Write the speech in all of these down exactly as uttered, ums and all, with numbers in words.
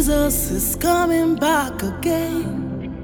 Jesus is coming back again.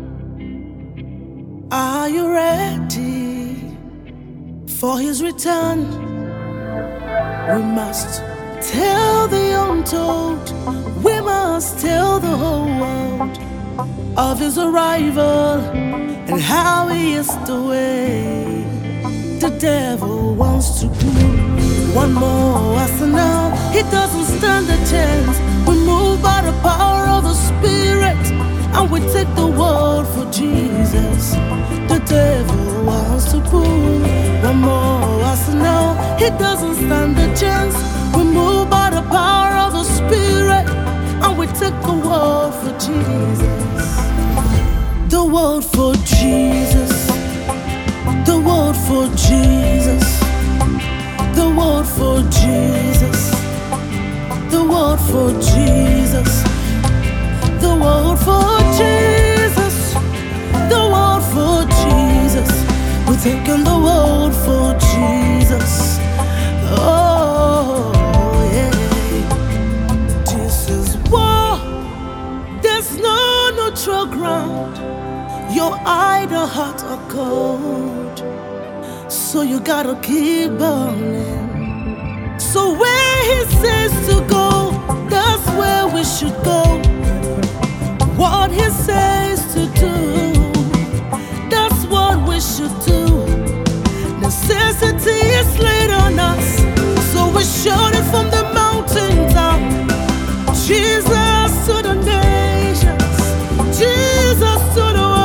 Are you ready for his return? We must tell the untold, we must tell the whole world of his arrival and how he is the way. The devil wants to prove one more arsenal. He doesn't stand a chance. We move by the power of the Spirit, and we take the world for Jesus. The devil wants to prove one more arsenal. He doesn't stand a chance. We move by the power of the Spirit, and we take the world for Jesus. The world for Jesus. The world for Jesus. The world for Jesus. The world for Jesus. The world for Jesus. The world for Jesus. We're taking the world for Jesus. Oh, yeah. This is war. There's no neutral ground. Your idle heart are cold, so you gotta keep burning. So where he says to go, that's where we should go. What he says to do, that's what we should do. Necessity is laid on us, so we shout it from the mountaintop. Jesus to the nations, Jesus to the world.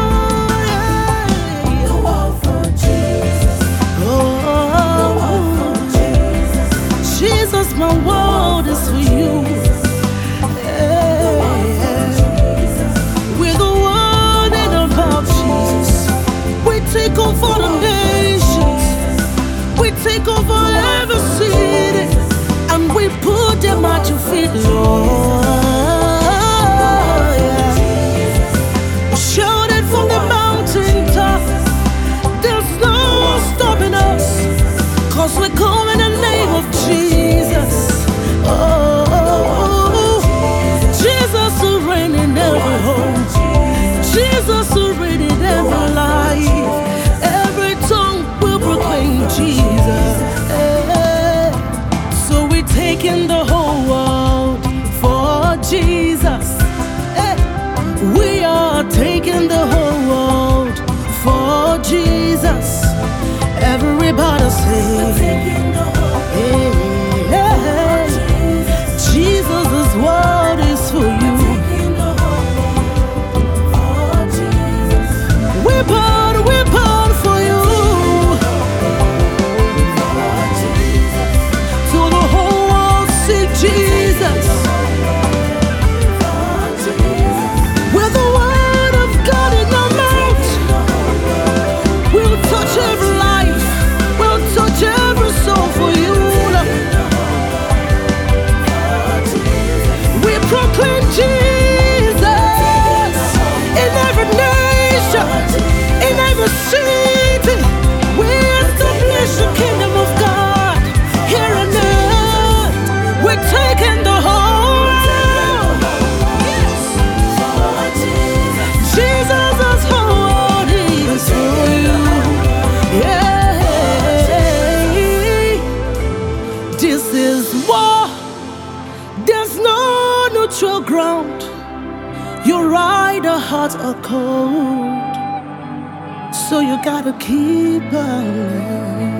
My world is for you. Yeah. We're the one and about Jesus. We take over the nations. We take over every city, and we put them at your feet, Lord. Yeah. Shout it from the mountaintop. There's no stopping us, 'cause we come in the name of Jesus. Oh, Jesus will reign in every home. Jesus will reign in every life. Every tongue will proclaim Jesus. Eh. So we're taking the whole world for Jesus. Eh. We are taking the whole world for Jesus. Everybody say, yeah. Jesus' word is for you. We pour, we pour for you. To the whole world, see Jesus. With the word of God in our mouth, we'll touch every life. We'll touch every soul for you. Proclaim Jesus in every nation, in every city. We establish the kingdom of God here on earth. We're taking the whole world. Jesus' whole world is for you. Yeah, this is war. There's no neutral ground. Your rider hearts are cold, so you gotta keep burning.